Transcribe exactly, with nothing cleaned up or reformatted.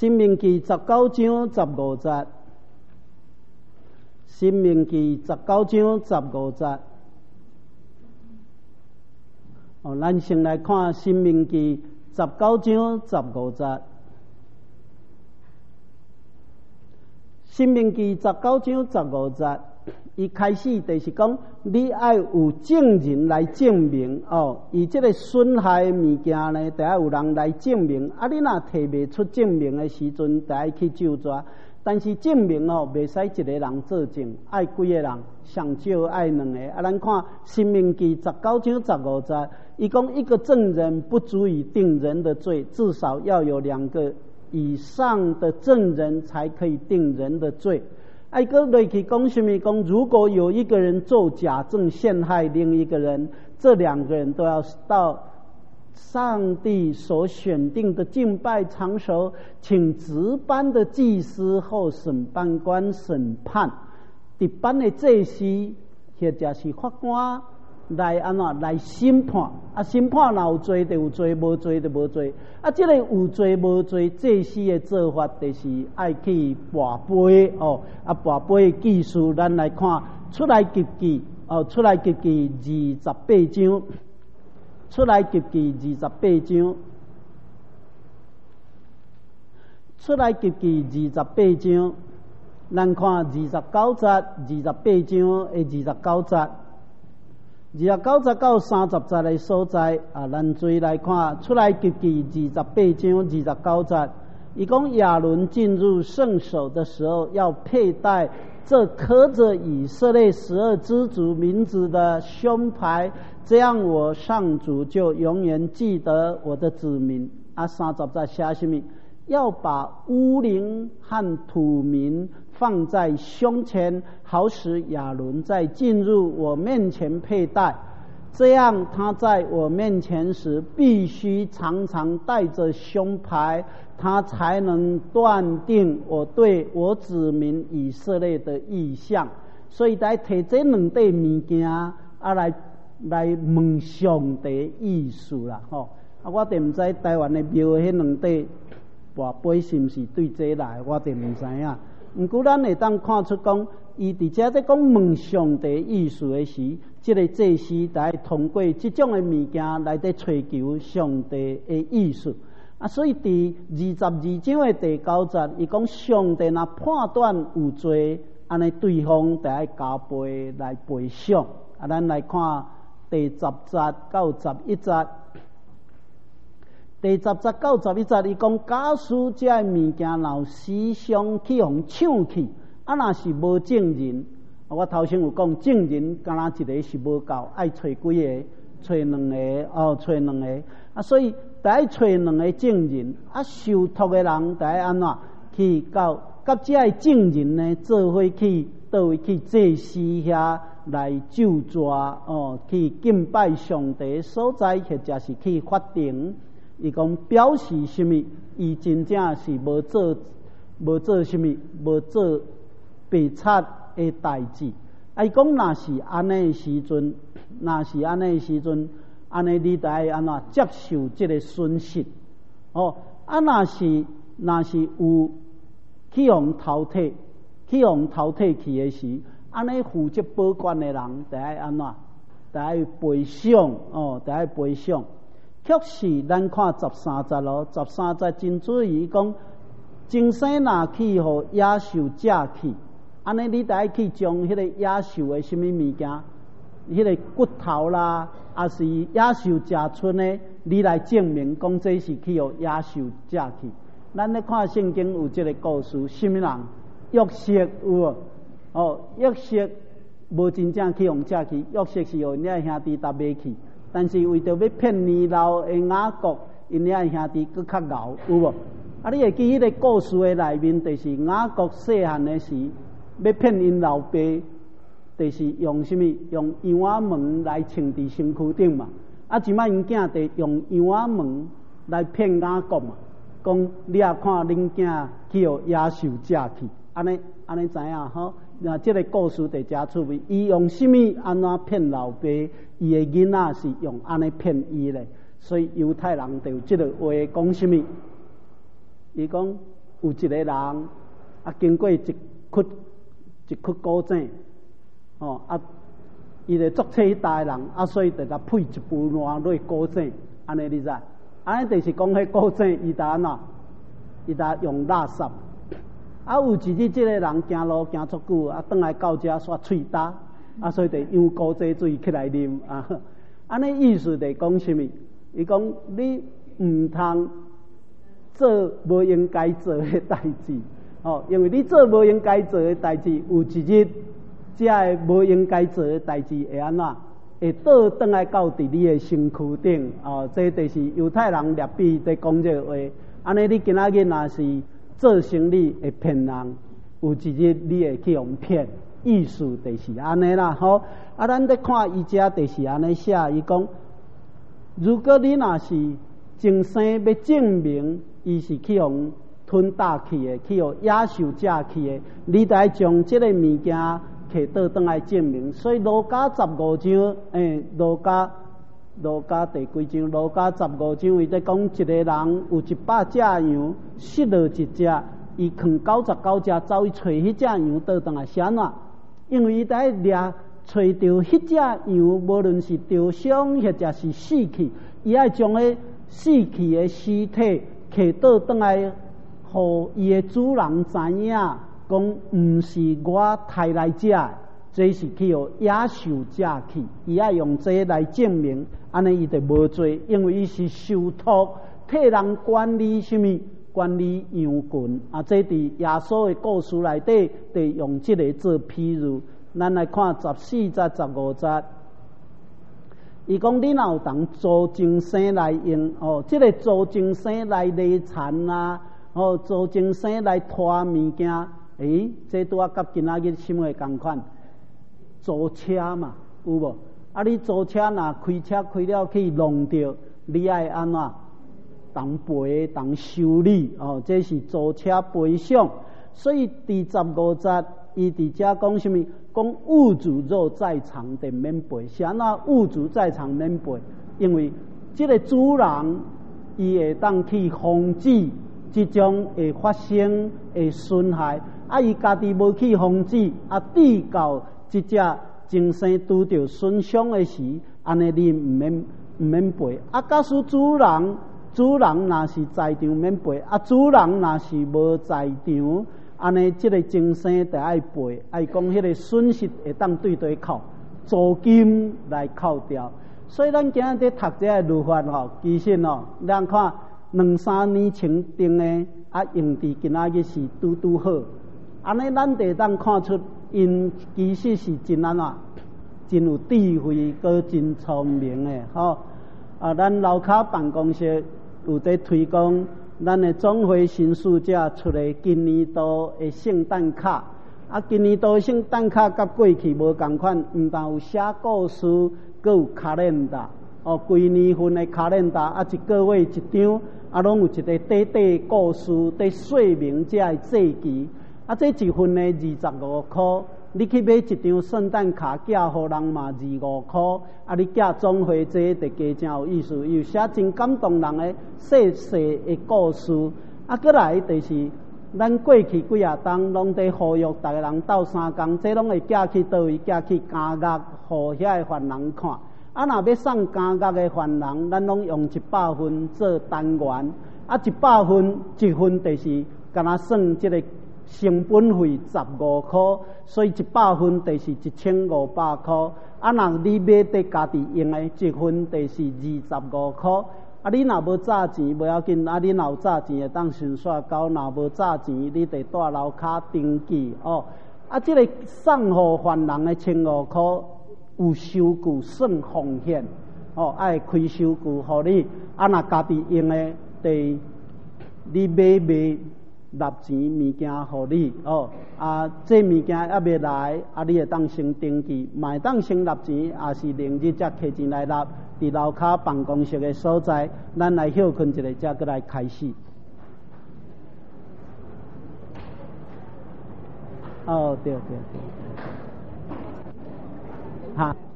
申命记十九章十五节，申命记十九章十五节。哦，咱先来看申命记十九章十五节。申命记十九章十五节，伊开始就是讲，你爱有证人来证明哦，伊这个损害物件呢，得要有人来证明。啊，你若提袂出证明的时阵，得要去就抓。但是证明哦，袂使一个人作证，爱几个人，上少爱两个。啊，咱看申命记十九章十五节，伊讲一个证人不足以定人的罪，至少要有两个以上的证人才可以定人的罪。爱个落去讲什么？讲如果有一个人作假证陷害另一个人，这两个人都要到上帝所选定的敬拜场所，请值班的祭司或审判官审判。值班的祭司或者是法官来安怎来审判？啊，审判若有罪就有罪，无罪就无罪。啊，这个有罪无罪，祭司的做法就是爱去跋杯哦。啊，跋杯的技术，咱来看出来记记哦，出来记记二十八章，出来记记二十八章，出来记记二十八章，咱看二十九节，二十八章的二十九节。二十九节到三十节的所在啊，咱注意来看，出来记记二十八章二十九节，伊讲亚伦进入圣所的时候，要佩戴这刻着以色列十二支族名字的胸牌，这样我上主就永远记得我的子民。啊，三十节写什么？要把乌灵和土民放在胸前，好使亚伦在进入我面前佩戴，这样他在我面前时必须常常带着胸牌，他才能断定我对我子民以色列的意向。所以来摕这两块物件啊来来问上帝意思啦吼。啊，我哋唔知台湾的庙迄两块跋杯是毋是对这来，我哋唔知影。毋过咱会当看出讲，伊伫遮在讲问上帝意思的时，即、这个祭司在通过即种的物件来在追求上帝的意思。啊，所以伫二十二章的第九节，伊讲上帝若判断有罪，安尼对方得爱加倍来赔偿。啊，咱来看第十节到十一节。第十节到十一节，伊讲假使这个物件若时常去互抢去，啊，若是无证人，我头先有讲证人，敢若一个是无够，爱找几个，找两个哦，找两个啊，所以得爱找两个证人，啊，受托的人得爱安怎去到甲这个证人呢，做伙去倒位去祭司遐来就抓哦，去敬拜上帝所在，或者是去法庭。伊讲表示什么？伊真正是无做无做什么，无做白贼的代志。啊，伊讲若是安尼的时阵，若是安尼的时阵，安尼你得安怎接受这个损失？哦，啊，若是若是有去互淘汰，去互淘汰去的时，安尼负责保管的人得安怎？得赔偿哦，得赔偿。确实，咱看十三节咯，十三节真注意讲，精生若去互野兽食去，安尼你得爱去将迄个野兽的什么物件，迄个骨头啦，还是野兽食剩的，你来证明讲这是去互野兽食去。咱咧看圣经有这个故事，什么人？约瑟有无？哦，约瑟无真正去互食去，约瑟是互遐兄弟搭买去。但是为着要骗年老的雅各，因遐兄弟佫较敖，有无？啊，你会记迄个故事的内面，就是雅各细汉的时，要骗因老爸，就是用什么？用羊仔毛来穿伫身躯顶嘛。啊，即摆因囝就用羊仔毛来骗雅各嘛，讲你也看恁囝去互野兽食去，安尼安尼知影吼？那这个故事在遮趣味，伊用什么安怎骗老爸？伊的囡仔是用安尼骗伊咧，所以犹太人就有这个话讲什么？伊讲有一个人啊，经过一窟一窟古井，哦啊，伊就作册迄代人，啊，所以就甲配一部烂落古井，安尼你知？安尼就是讲迄古井伊搭安怎？伊搭用垃圾。啊，有一日即个人行路行足久，啊，转来到遮煞喙焦，啊，所以就用古井水起来啉啊。安尼意思就讲什么？伊讲你毋通做无应该做的代志，哦，因为你做无应该做的代志，有一日这个无应该做的代志会安怎？会倒转来到伫你的身躯顶，哦，这就是犹太人列比在讲这个话。安尼你今仔日若是做生意会骗人，有一日你会去用骗，意思就是安尼啦，吼。啊，咱在看伊遮就是安尼写，伊讲，如果你若是前生要证明伊是去用吞大去的，去用野兽食去的，你得将这个物件摕倒转来证明。所以路加十五章，诶，路加。路加第几章？路加十五章，伊在讲一个人有一百只羊，失落一只，伊藏九十九只，走去找迄只羊倒转来是安怎？因为伊在掠找到迄只羊，无论是受伤或者是死去，伊爱将迄死去的尸体摕倒转来，互伊的主人知影，讲毋是我杀来食的。这是去予野兽食去，伊爱用这来证明，安尼伊就无罪，因为伊是受托替人管理什么？管理羊群啊！这伫耶稣的故事内底，就用这个做譬如。咱来看十四节、十五节，伊讲你若有当做精生来用哦，这个做精生来犁田啊，哦，做精生来拖物件，诶，这拄啊甲今仔日什么共款？租车嘛，有无？啊，你租车若开车开了去弄着，你爱安怎？当赔当修理哦，这是租车赔偿。所以第十五节，伊伫遮讲什么？讲物主若在场，就免赔。是安怎？物主在场免赔，因为这个主人伊会当去防止即种会发生会损害，啊，伊家己无去防止，啊，抵到。即只精生拄着损伤的时，安尼你毋免毋免赔。啊，假使主人主人若是在场免赔，啊，主人若是无在场，安尼即个精生得爱赔，爱讲迄个损失会当对对扣，租金来扣掉。所以咱今日在读这个律法吼，其实哦，咱看两三年前定的，啊，用伫今仔日是拄拄好，安尼咱得当看出。因其实是真安怎，真有智慧，搁真聪明的吼。啊，咱楼骹办公室有在推广，咱的总会新事者出的今年度的圣诞卡。啊，今年度的圣诞卡甲过去无共款，毋但有写故事，搁有卡len达。哦，规年份的卡len达，啊，一个月一张，啊，拢有一个短短故事，在说明这个节期。啊，这一份呢二十五块，你去买一张圣诞卡寄互人嘛二五块，啊，你寄总会这就加真有意思，有写真感动人的细细的故事。啊，过来就是咱过去几啊冬拢在呼吁大家人斗相共，这拢会寄去倒位，寄去监狱，互遐个犯人看。啊，若要送监狱的犯人，咱拢用一百分做单元，啊，一百分一分就是敢若算这个。成本费十五块，所以一百分就是一千五百块。啊，若你买得家己用的，一份就是二十五块。啊，你若无早钱无要紧，啊，你若有早钱会当先煞交，若无早钱你得带楼骹登记哦。啊，这个送互犯人的千五块有收据算风险哦，爱开收据互你。啊，若家己用的，得你买买。纳钱物件互你哦，啊，这物件还未来，啊，你会当先登记，嘛会当先纳钱，也是另日才摕钱来纳。伫楼骹办公室的所在，咱来休困一下，才过来开始。哦，对对对，哈。